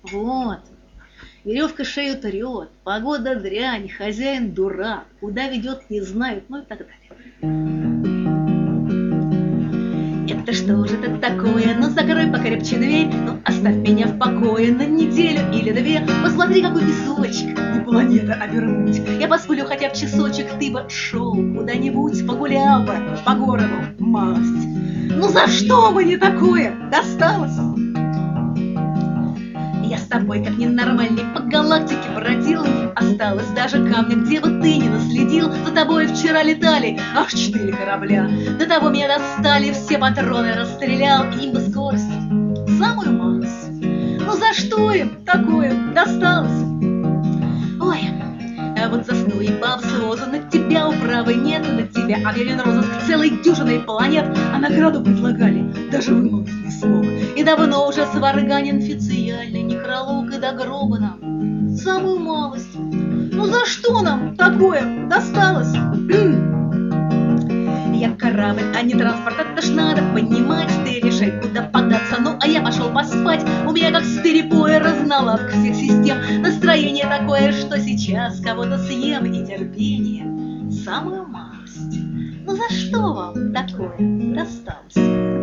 Вот. Веревка шею трет, погода дрянь, хозяин дурак, куда ведет не знают, ну и так далее. Это что же это такое? Ну закрой покрепче дверь, ну оставь меня в покое на неделю или две. Посмотри, какой песочек, не планета, а вернуть. Я посплю хотя бы часочек, ты бы шел куда-нибудь, погулял бы по городу, малость. Ну за что мне такое досталось? Я с тобой как ненормальный по галактике бродил, не осталось даже камня, где бы ты ни наследил. За тобой вчера летали аж 4 корабля, до того меня достали, все патроны расстрелял, им бы скорость самую малость. Ну за что им такое досталось? Ой, а вот засну и баб с розу, на тебя управы нет, на тебя объявлен розыск целой дюжиной планет, а награду предлагали, даже вымолвить не смог. И давно уже сварганен официальный некролог, и до гроба нам самую малость. Ну за что нам такое досталось? Я корабль, а не транспорт, это ж надо понимать. Ты решай, куда податься, ну а я пошел поспать. У меня как с перепоя разноладка всех систем. Настроение такое, что сейчас кого-то съем, и терпение самую малость. Ну за что вам такое досталось?